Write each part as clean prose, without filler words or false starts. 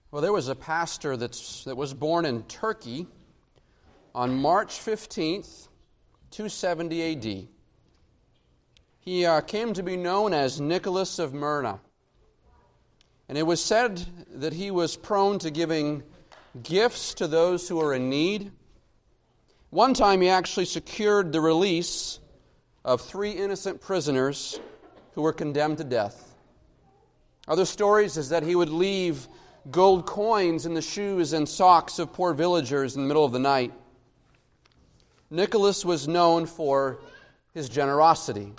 Well, there was a pastor that was born in Turkey on March 15th, 270 A.D. He came to be known as Nicholas of Myra. And it was said that he was prone to giving gifts to those who were in need. One time he actually secured the release of 3 innocent prisoners who were condemned to death. Other stories is that he would leave gold coins in the shoes and socks of poor villagers in the middle of the night. Nicholas was known for his generosity.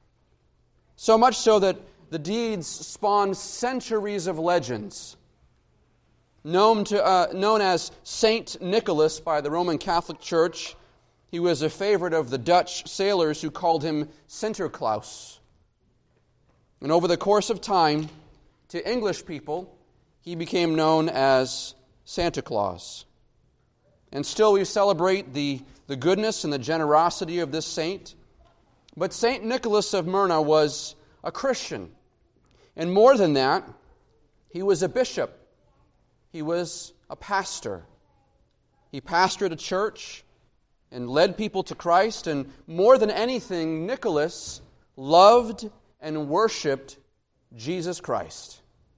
So much so that the deeds spawned centuries of legends. Known as Saint Nicholas by the Roman Catholic Church, he was a favorite of the Dutch sailors who called him Sinterklaas. And over the course of time, to English people, he became known as Santa Claus. And still we celebrate the goodness and the generosity of this saint. But St. Nicholas of Myra was a Christian. And more than that, he was a bishop. He was a pastor. He pastored a church and led people to Christ. And more than anything, Nicholas loved and worshiped Jesus Christ.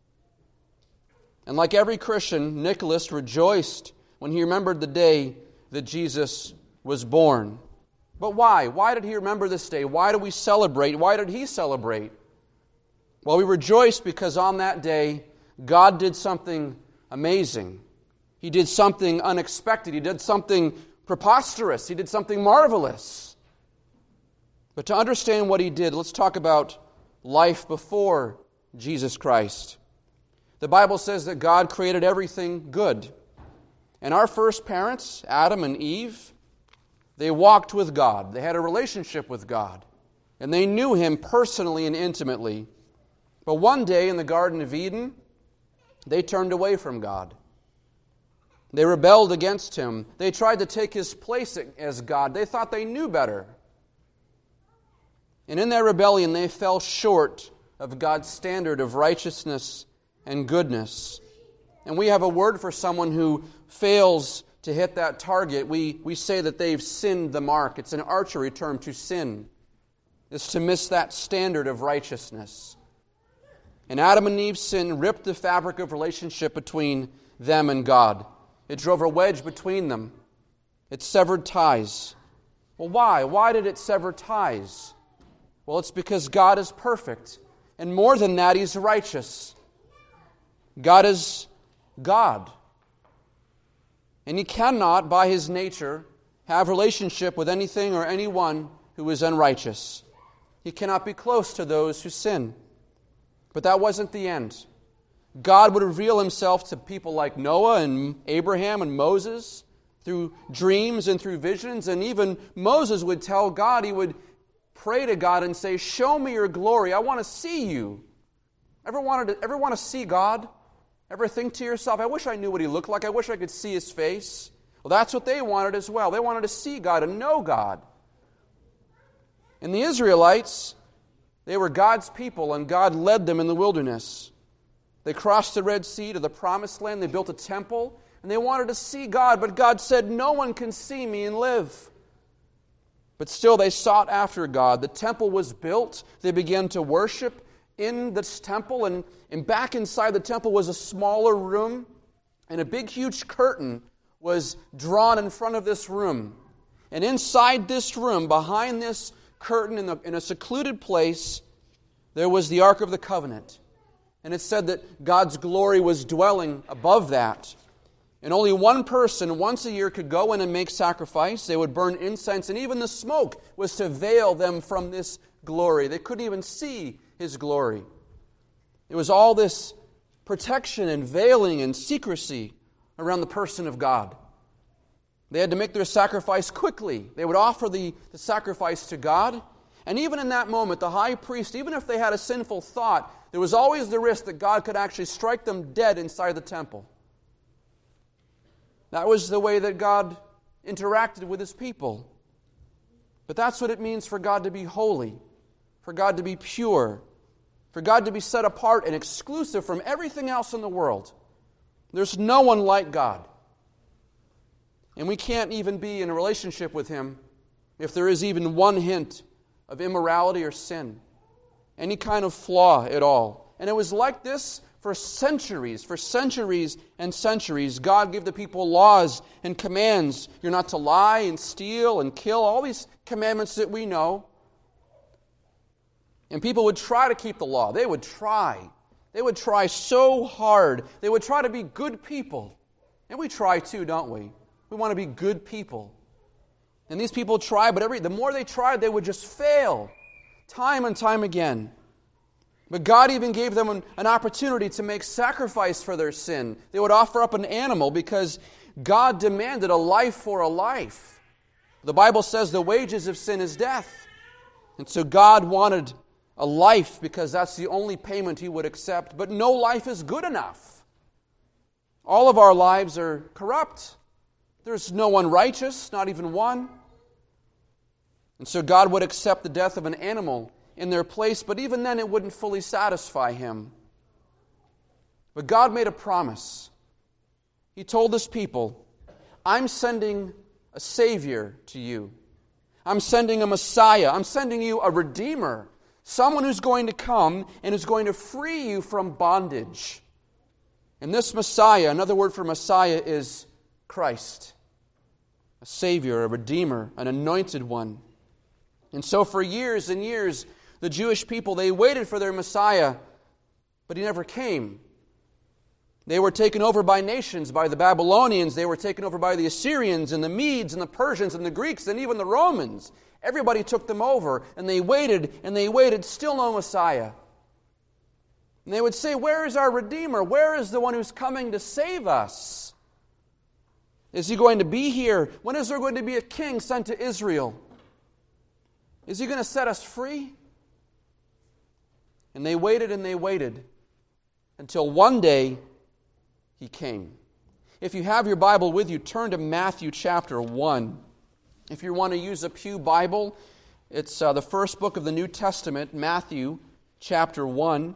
And like every Christian, Nicholas rejoiced when he remembered the day that Jesus was born. But why? Why did he remember this day? Why do we celebrate? Why did he celebrate? Well, we rejoice because on that day, God did something amazing. He did something unexpected. He did something preposterous. He did something marvelous. But to understand what he did, let's talk about life before Jesus Christ. The Bible says that God created everything good. And our first parents, Adam and Eve, they walked with God. They had a relationship with God. And they knew Him personally and intimately. But one day in the Garden of Eden, they turned away from God. They rebelled against Him. They tried to take His place as God. They thought they knew better. And in their rebellion, they fell short of God's standard of righteousness and goodness. And we have a word for someone who fails to hit that target. We say that they've sinned the mark. It's an archery term. To sin is to miss that standard of righteousness. And Adam and Eve's sin ripped the fabric of relationship between them and God. It drove a wedge between them. It severed ties. Well, why? Why did it sever ties? Well, it's because God is perfect. And more than that, He's righteous. God is God. And He cannot, by His nature, have relationship with anything or anyone who is unrighteous. He cannot be close to those who sin. But that wasn't the end. God would reveal Himself to people like Noah and Abraham and Moses through dreams and through visions. And even Moses would tell God, he would pray to God and say, "Show me your glory. I want to see you." Ever want to see God? Ever think to yourself, "I wish I knew what He looked like. I wish I could see His face"? Well, that's what they wanted as well. They wanted to see God and know God. And the Israelites, they were God's people, and God led them in the wilderness. They crossed the Red Sea to the Promised Land. They built a temple, and they wanted to see God. But God said, "No one can see me and live." But still they sought after God. The temple was built. They began to worship in this temple, and back inside the temple was a smaller room, and a big, huge curtain was drawn in front of this room. And inside this room, behind this curtain, in a secluded place, there was the Ark of the Covenant. And it said that God's glory was dwelling above that. And only one person once a year could go in and make sacrifice. They would burn incense, and even the smoke was to veil them from this glory. They couldn't even see His glory. It was all this protection and veiling and secrecy around the person of God. They had to make their sacrifice quickly. They would offer the sacrifice to God. And even in that moment, the high priest, even if they had a sinful thought, there was always the risk that God could actually strike them dead inside the temple. That was the way that God interacted with His people. But that's what it means for God to be holy, for God to be pure, for God to be set apart and exclusive from everything else in the world. There's no one like God. And we can't even be in a relationship with Him if there is even one hint of immorality or sin, any kind of flaw at all. And it was like this for centuries and centuries. God gave the people laws and commands. You're not to lie and steal and kill, all these commandments that we know. And people would try to keep the law. They would try. They would try so hard. They would try to be good people. And we try too, don't we? We want to be good people. And these people try, but the more they tried, they would just fail. Time and time again. But God even gave them an opportunity to make sacrifice for their sin. They would offer up an animal because God demanded a life for a life. The Bible says the wages of sin is death. And so God wanted a life because that's the only payment He would accept. But no life is good enough. All of our lives are corrupt. There's no one righteous, not even one. And so God would accept the death of an animal in their place, but even then it wouldn't fully satisfy Him. But God made a promise. He told His people, I'm sending a Savior to you. I'm sending a Messiah. I'm sending you a Redeemer. Someone who's going to come and who's going to free you from bondage. And this Messiah, another word for Messiah is Christ. A Savior, a Redeemer, an anointed one. And so for years and years, the Jewish people, they waited for their Messiah, but He never came. They were taken over by nations, by the Babylonians. They were taken over by the Assyrians and the Medes and the Persians and the Greeks and even the Romans. Everybody took them over, and they waited, still no Messiah. And they would say, where is our Redeemer? Where is the one who's coming to save us? Is He going to be here? When is there going to be a king sent to Israel? Is He going to set us free? And they waited until one day He came. If you have your Bible with you, turn to Matthew chapter 1. If you want to use a Pew Bible, it's the first book of the New Testament, Matthew chapter 1.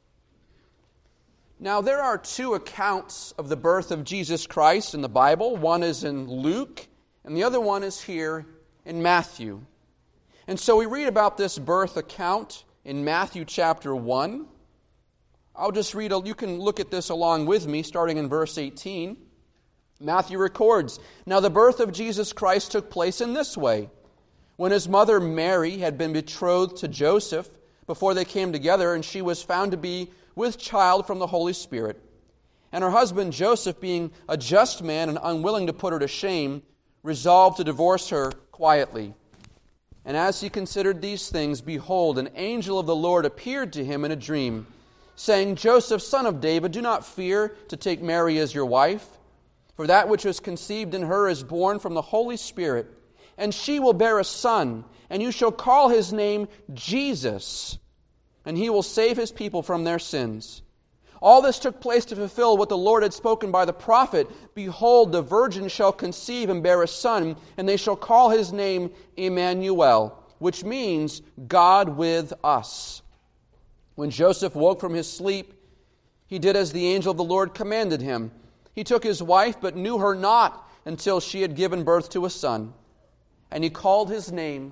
Now, there are two accounts of the birth of Jesus Christ in the Bible. One is in Luke, and the other one is here in Matthew. And so we read about this birth account in Matthew chapter 1. I'll just read, you can look at this along with me, starting in verse 18. Matthew records, Now the birth of Jesus Christ took place in this way. When His mother Mary had been betrothed to Joseph, before they came together, and she was found to be with child from the Holy Spirit. And her husband Joseph, being a just man and unwilling to put her to shame, resolved to divorce her quietly. And as he considered these things, behold, an angel of the Lord appeared to him in a dream, saying, Joseph, son of David, do not fear to take Mary as your wife, for that which was conceived in her is born from the Holy Spirit, and she will bear a son, and you shall call his name Jesus, and He will save His people from their sins. All this took place to fulfill what the Lord had spoken by the prophet. Behold, the virgin shall conceive and bear a son, and they shall call his name Emmanuel, which means God with us. When Joseph woke from his sleep, he did as the angel of the Lord commanded him. He took his wife, but knew her not until she had given birth to a son. And he called his name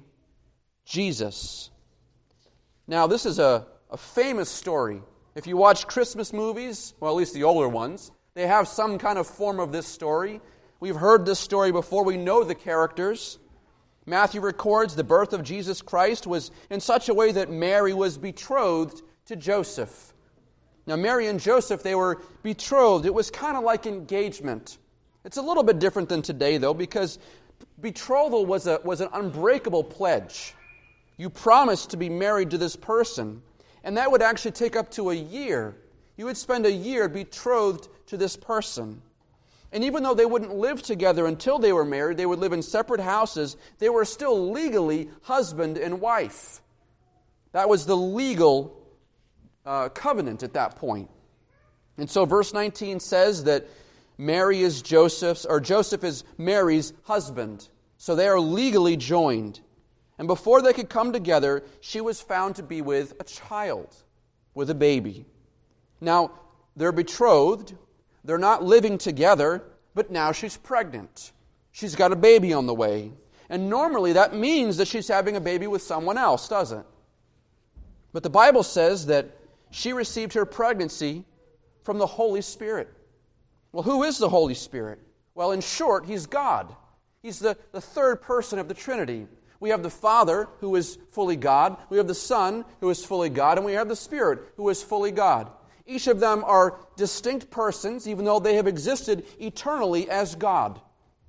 Jesus. Now, this is a famous story. If you watch Christmas movies, well, at least the older ones, they have some kind of form of this story. We've heard this story before. We know the characters. Matthew records the birth of Jesus Christ was in such a way that Mary was betrothed to Joseph. Now, Mary and Joseph, they were betrothed. It was kind of like engagement. It's a little bit different than today, though, because betrothal was an unbreakable pledge. You promised to be married to this person, and that would actually take up to a year. You would spend a year betrothed to this person. And even though they wouldn't live together until they were married, they would live in separate houses, they were still legally husband and wife. That was the legal covenant at that point. And so verse 19 says that Joseph is Mary's husband. So they are legally joined. And before they could come together, she was found to be with a child, with a baby. Now, they're betrothed. They're not living together, but now she's pregnant. She's got a baby on the way. And normally that means that she's having a baby with someone else, doesn't it? But the Bible says that she received her pregnancy from the Holy Spirit. Well, who is the Holy Spirit? Well, in short, He's God. He's the third person of the Trinity. We have the Father, who is fully God. We have the Son, who is fully God. And we have the Spirit, who is fully God. Each of them are distinct persons, even though they have existed eternally as God.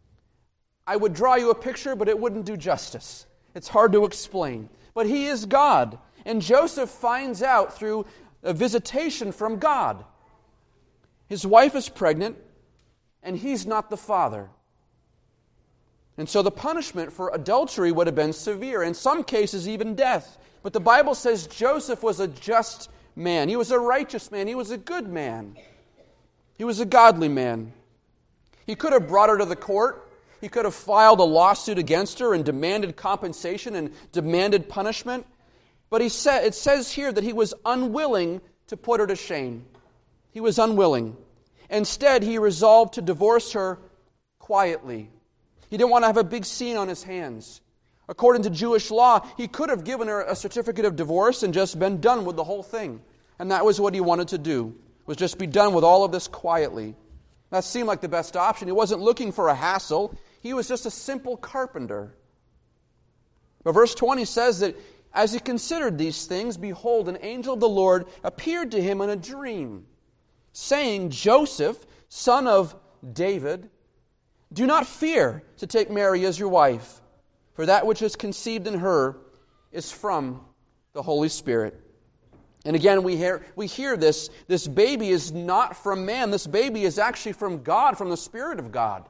I would draw you a picture, but it wouldn't do justice. It's hard to explain. But He is God. And Joseph finds out through a visitation from God. His wife is pregnant, and he's not the father. And so the punishment for adultery would have been severe, in some cases even death. But the Bible says Joseph was a just man. He was a righteous man. He was a good man. He was a godly man. He could have brought her to the court. He could have filed a lawsuit against her and demanded compensation and demanded punishment. But it says here that he was unwilling to put her to shame. He was unwilling. Instead, he resolved to divorce her quietly. He didn't want to have a big scene on his hands. According to Jewish law, he could have given her a certificate of divorce and just been done with the whole thing. And that was what he wanted to do, was just be done with all of this quietly. That seemed like the best option. He wasn't looking for a hassle. He was just a simple carpenter. But verse 20 says that as he considered these things, behold, an angel of the Lord appeared to him in a dream, saying, Joseph, son of David, do not fear to take Mary as your wife, for that which is conceived in her is from the Holy Spirit. And again, we hear this baby is not from man. This baby is actually from God, from the Spirit of God.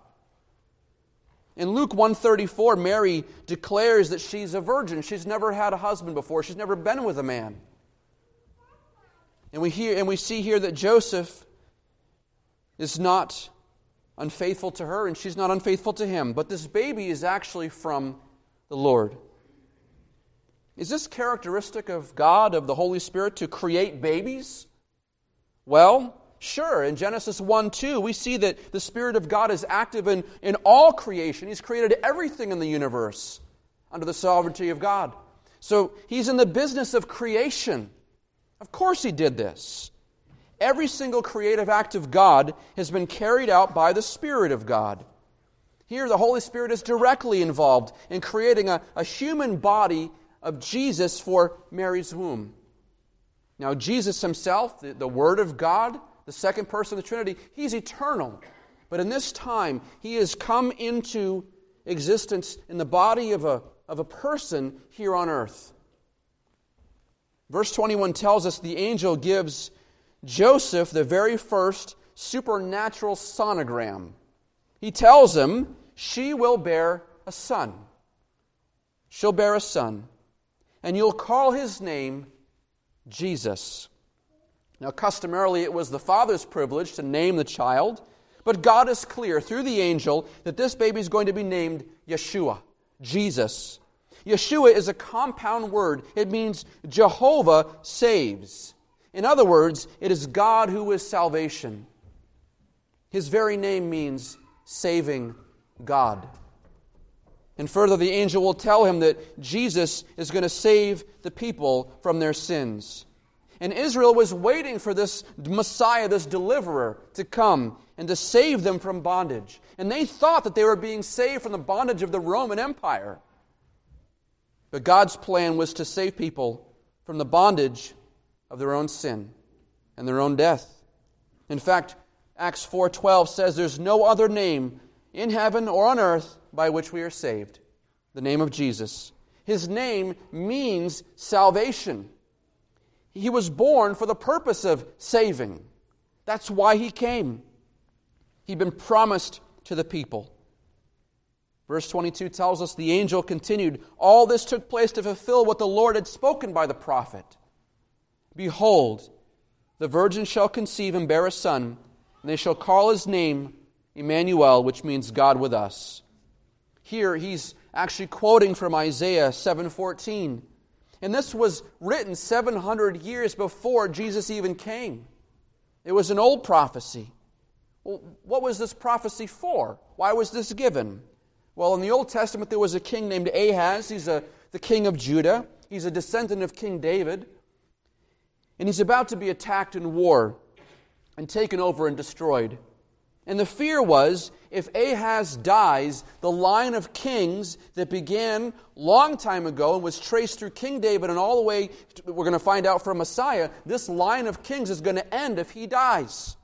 In Luke 1:34, Mary declares that she's a virgin. She's never had a husband before. She's never been with a man. And we see here that Joseph is not unfaithful to her, and she's not unfaithful to him. But this baby is actually from the Lord. Is this characteristic of God, of the Holy Spirit, to create babies? Well, sure. In Genesis 1:2, we see that the Spirit of God is active in all creation. He's created everything in the universe under the sovereignty of God. So He's in the business of creation. Of course He did this. Every single creative act of God has been carried out by the Spirit of God. Here, the Holy Spirit is directly involved in creating a human body of Jesus for Mary's womb. Now, Jesus Himself, the Word of God, the second person of the Trinity, He's eternal. But in this time, He has come into existence in the body of a person here on earth. Verse 21 tells us the angel gives Joseph the very first supernatural sonogram. He tells him, she will bear a son. She'll bear a son. And you'll call his name Jesus. Now, customarily, it was the father's privilege to name the child, but God is clear through the angel that this baby is going to be named Yeshua, Jesus. Yeshua is a compound word. It means Jehovah saves. In other words, it is God who is salvation. His very name means saving God. And further, the angel will tell him that Jesus is going to save the people from their sins. And Israel was waiting for this Messiah, this deliverer, to come and to save them from bondage. And they thought that they were being saved from the bondage of the Roman Empire. But God's plan was to save people from the bondage of their own sin and their own death. In fact, Acts 4:12 says there's no other name in heaven or on earth by which we are saved. The name of Jesus. His name means salvation. He was born for the purpose of saving. That's why He came. He'd been promised to the people. Verse 22 tells us the angel continued, all this took place to fulfill what the Lord had spoken by the prophet. Behold, the virgin shall conceive and bear a son, and they shall call his name Emmanuel, which means God with us. Here he's actually quoting from Isaiah 7:14. And this was written 700 years before Jesus even came. It was an old prophecy. Well, what was this prophecy for? Why was this given? Well, in the Old Testament, there was a king named Ahaz. He's the king of Judah. He's a descendant of King David. And he's about to be attacked in war and taken over and destroyed. And the fear was, if Ahaz dies, the line of kings that began long time ago and was traced through King David and all the way, we're going to find out from Messiah, this line of kings is going to end if he dies.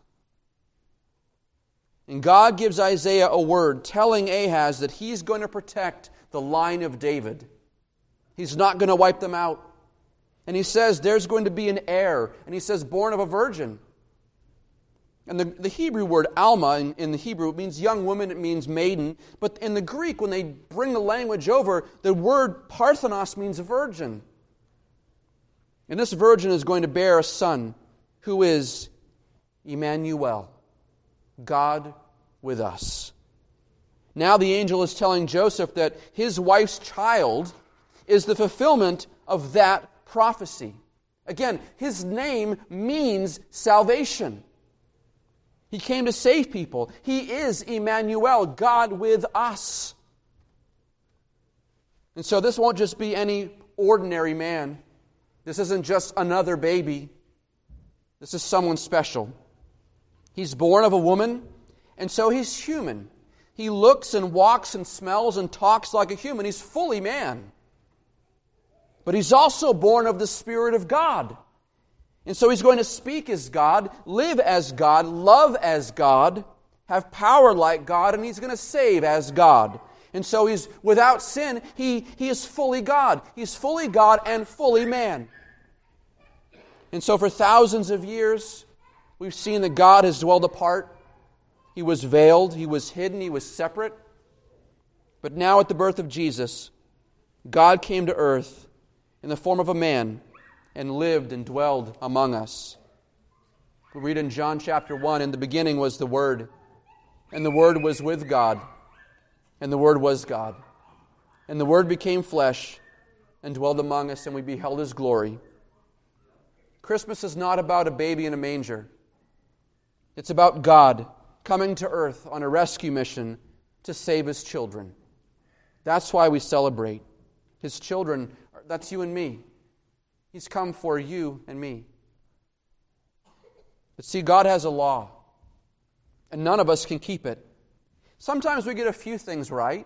And God gives Isaiah a word telling Ahaz that he's going to protect the line of David. He's not going to wipe them out. And he says there's going to be an heir. And he says born of a virgin. And the Hebrew word Alma, in the Hebrew, it means young woman, it means maiden. But in the Greek, when they bring the language over, the word Parthenos means virgin. And this virgin is going to bear a son who is Emmanuel, God with us. Now the angel is telling Joseph that his wife's child is the fulfillment of that prophecy. Again, his name means salvation. He came to save people. He is Emmanuel, God with us. And so this won't just be any ordinary man. This isn't just another baby. This is someone special. He's born of a woman, and so he's human. He looks and walks and smells and talks like a human. He's fully man. But he's also born of the Spirit of God. And so he's going to speak as God, live as God, love as God, have power like God, and he's going to save as God. And so he's without sin, he is fully God. He's fully God and fully man. And so for thousands of years, we've seen that God has dwelled apart. He was veiled, he was hidden, he was separate. But now at the birth of Jesus, God came to earth in the form of a man and lived and dwelled among us. We read in John chapter 1, in the beginning was the Word, and the Word was with God, and the Word was God. And the Word became flesh and dwelled among us, and we beheld His glory. Christmas is not about a baby in a manger. It's about God coming to earth on a rescue mission to save His children. That's why we celebrate. His children, that's you and me. He's come for you and me. But see, God has a law, and none of us can keep it. Sometimes we get a few things right,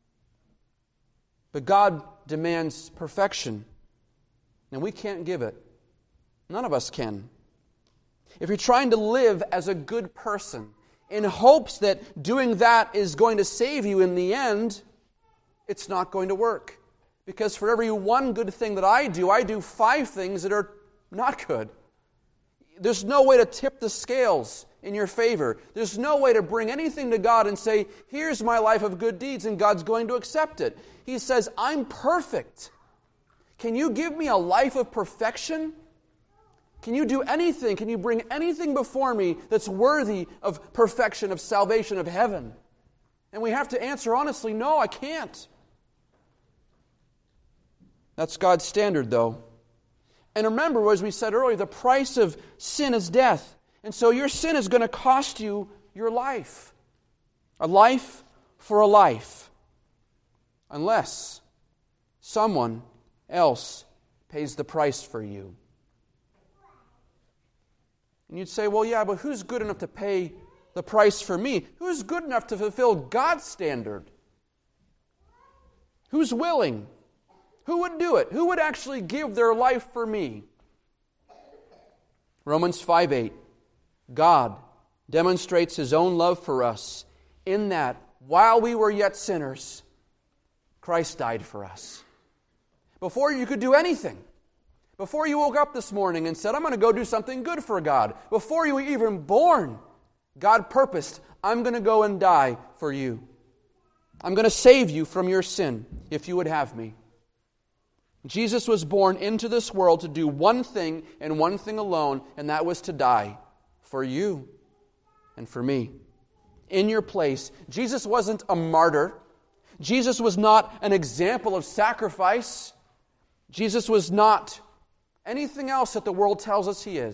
but God demands perfection, and we can't give it. None of us can. If you're trying to live as a good person in hopes that doing that is going to save you in the end, it's not going to work. Because for every one good thing that I do 5 things that are not good. There's no way to tip the scales in your favor. There's no way to bring anything to God and say, here's my life of good deeds, and God's going to accept it. He says, I'm perfect. Can you give me a life of perfection? Can you do anything? Can you bring anything before me that's worthy of perfection, of salvation, of heaven? And we have to answer honestly, no, I can't. That's God's standard, though. And remember, as we said earlier, the price of sin is death. And so your sin is going to cost you your life. A life for a life. Unless someone else pays the price for you. And you'd say, well, yeah, but who's good enough to pay the price for me? Who's good enough to fulfill God's standard? Who's willing? Who would do it? Who would actually give their life for me? Romans 5:8. God demonstrates His own love for us in that while we were yet sinners, Christ died for us. Before you could do anything, before you woke up this morning and said, I'm going to go do something good for God, before you were even born, God purposed, I'm going to go and die for you. I'm going to save you from your sin if you would have me. Jesus was born into this world to do one thing and one thing alone, and that was to die for you and for me. In your place. Jesus wasn't a martyr. Jesus was not an example of sacrifice. Jesus was not anything else that the world tells us He is.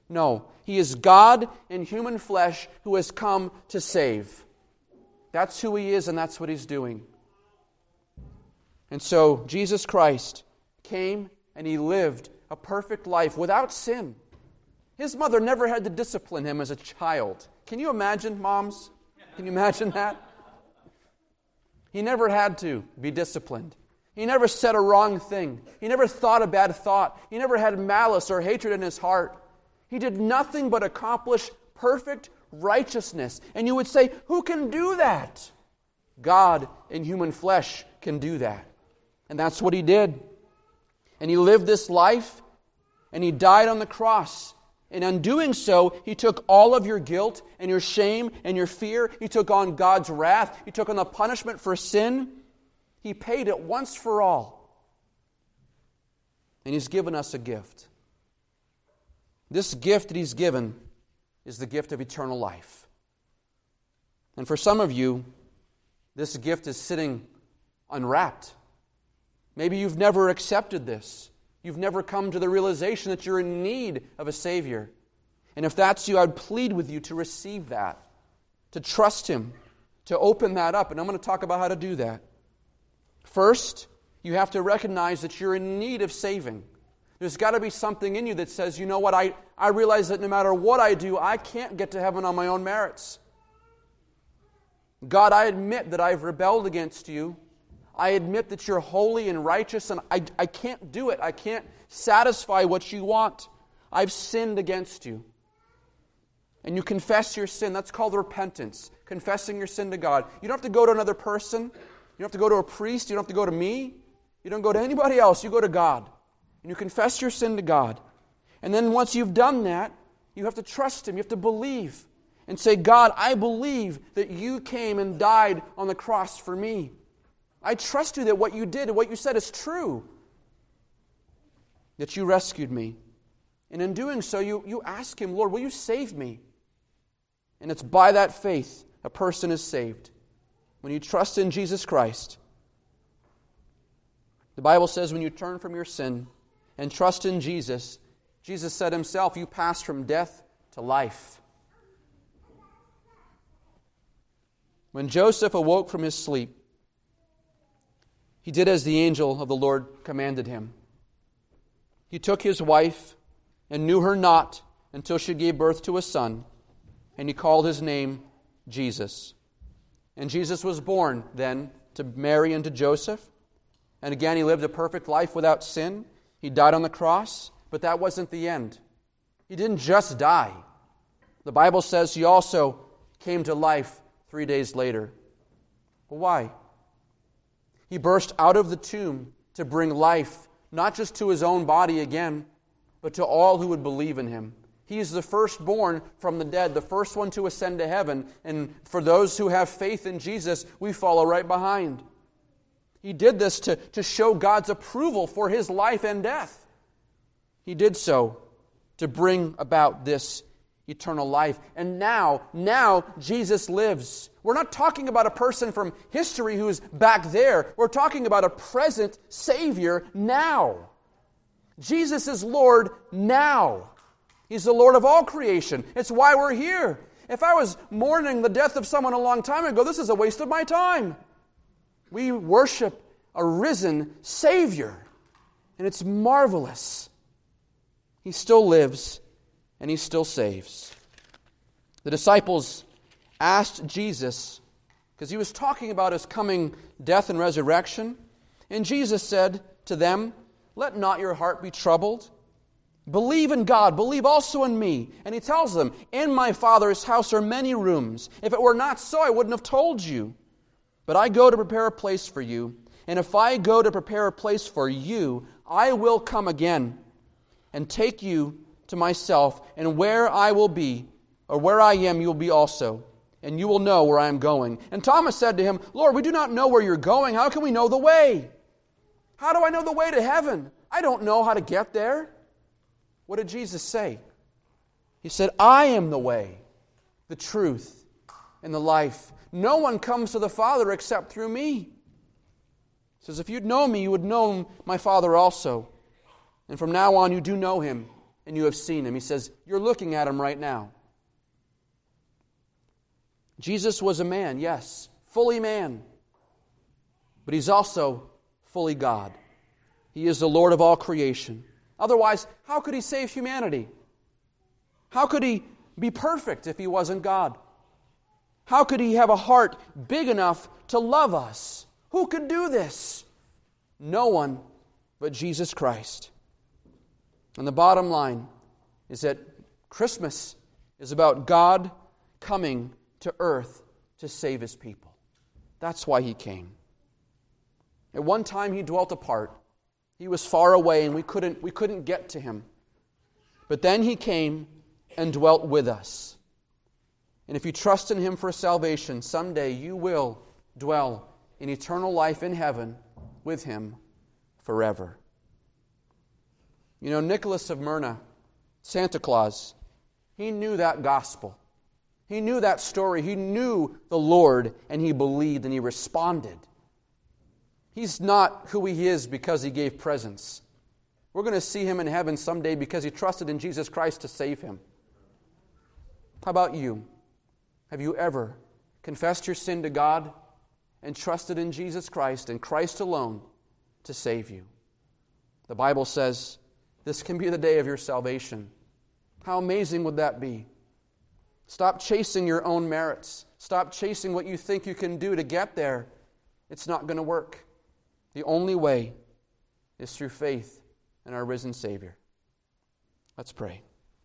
No, He is God in human flesh who has come to save. That's who He is, and that's what He's doing. And so Jesus Christ came and He lived a perfect life without sin. His mother never had to discipline Him as a child. Can you imagine, moms? Can you imagine that? He never had to be disciplined. He never said a wrong thing. He never thought a bad thought. He never had malice or hatred in His heart. He did nothing but accomplish perfect righteousness. And you would say, who can do that? God in human flesh can do that. And that's what He did. And He lived this life, and He died on the cross. And in doing so, He took all of your guilt and your shame and your fear. He took on God's wrath. He took on the punishment for sin. He paid it once for all. And He's given us a gift. This gift that He's given is the gift of eternal life. And for some of you, this gift is sitting unwrapped. Maybe you've never accepted this. You've never come to the realization that you're in need of a Savior. And if that's you, I would plead with you to receive that, to trust Him, to open that up. And I'm going to talk about how to do that. First, you have to recognize that you're in need of saving. There's got to be something in you that says, you know what, I realize that no matter what I do, I can't get to heaven on my own merits. God, I admit that I've rebelled against You. I admit that You're holy and righteous, and I can't do it. I can't satisfy what You want. I've sinned against You. And you confess your sin. That's called repentance, confessing your sin to God. You don't have to go to another person. You don't have to go to a priest. You don't have to go to me. You don't go to anybody else. You go to God. And you confess your sin to God. And then once you've done that, you have to trust Him. You have to believe and say, God, I believe that You came and died on the cross for me. I trust You that what You did and what You said is true. That You rescued me. And in doing so, you ask Him, Lord, will You save me? And it's by that faith a person is saved. When you trust in Jesus Christ. The Bible says when you turn from your sin and trust in Jesus, Jesus said Himself, you pass from death to life. When Joseph awoke from his sleep, he did as the angel of the Lord commanded him. He took his wife and knew her not until she gave birth to a son, and he called his name Jesus. And Jesus was born then to Mary and to Joseph. And again, He lived a perfect life without sin. He died on the cross, but that wasn't the end. He didn't just die. The Bible says He also came to life 3 days later. But why? He burst out of the tomb to bring life, not just to His own body again, but to all who would believe in Him. He is the firstborn from the dead, the first one to ascend to heaven. And for those who have faith in Jesus, we follow right behind. He did this to show God's approval for His life and death. He did so to bring about this eternal life. And now Jesus lives. We're not talking about a person from history who's back there. We're talking about a present Savior now. Jesus is Lord now. He's the Lord of all creation. It's why we're here. If I was mourning the death of someone a long time ago, this is a waste of my time. We worship a risen Savior, and it's marvelous. He still lives, and He still saves. The disciples asked Jesus, because He was talking about His coming death and resurrection, and Jesus said to them, "Let not your heart be troubled. Believe in God, believe also in me." And He tells them, "In my Father's house are many rooms. If it were not so, I wouldn't have told you. But I go to prepare a place for you. And if I go to prepare a place for you, I will come again and take you to myself. And where I will be, or where I am, you will be also. And you will know where I am going." And Thomas said to Him, "Lord, we do not know where you're going. How can we know the way? How do I know the way to heaven? I don't know how to get there." What did Jesus say? He said, "I am the way, the truth, and the life. No one comes to the Father except through me." He says, if you'd known me, you would know my Father also. And from now on, you do know Him and you have seen him. He says, you're looking at him right now. Jesus was a man, yes, fully man. But he's also fully God. He is the Lord of all creation. Otherwise, how could he save humanity? How could he be perfect if he wasn't God? How could he have a heart big enough to love us? Who could do this? No one but Jesus Christ. And the bottom line is that Christmas is about God coming to earth to save his people. That's why he came. At one time he dwelt apart. He was far away and we couldn't get to him. But then he came and dwelt with us. And if you trust in him for salvation, someday you will dwell in eternal life in heaven with him forever. You know, Nicholas of Myra, Santa Claus, he knew that gospel. He knew that story. He knew the Lord, and he believed, and he responded. He's not who he is because he gave presents. We're going to see him in heaven someday because he trusted in Jesus Christ to save him. How about you? Have you ever confessed your sin to God and trusted in Jesus Christ and Christ alone to save you? The Bible says this can be the day of your salvation. How amazing would that be? Stop chasing your own merits. Stop chasing what you think you can do to get there. It's not going to work. The only way is through faith in our risen Savior. Let's pray.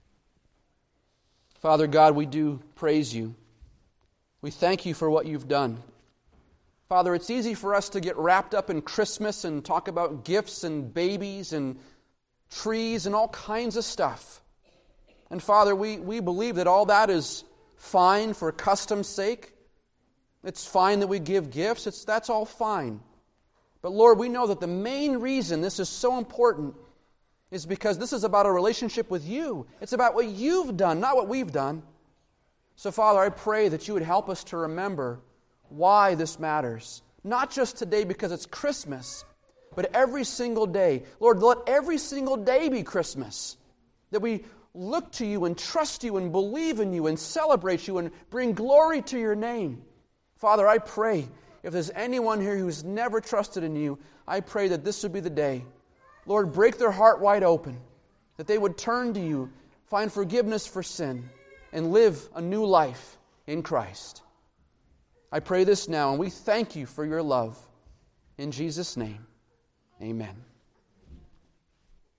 Father God, we do praise you. We thank you for what you've done. Father, it's easy for us to get wrapped up in Christmas and talk about gifts and babies and trees and all kinds of stuff. And Father, we believe that all that is fine for custom's sake. It's fine that we give gifts. That's all fine. But Lord, we know that the main reason this is so important is because this is about a relationship with you. It's about what you've done, not what we've done. So Father, I pray that you would help us to remember why this matters. Not just today because it's Christmas, but every single day. Lord, let every single day be Christmas. That we look to you and trust you and believe in you and celebrate you and bring glory to your name. Father, I pray if there's anyone here who's never trusted in you, I pray that this would be the day. Lord, break their heart wide open, that they would turn to you, find forgiveness for sin, and live a new life in Christ. I pray this now, and we thank you for your love. In Jesus' name, amen.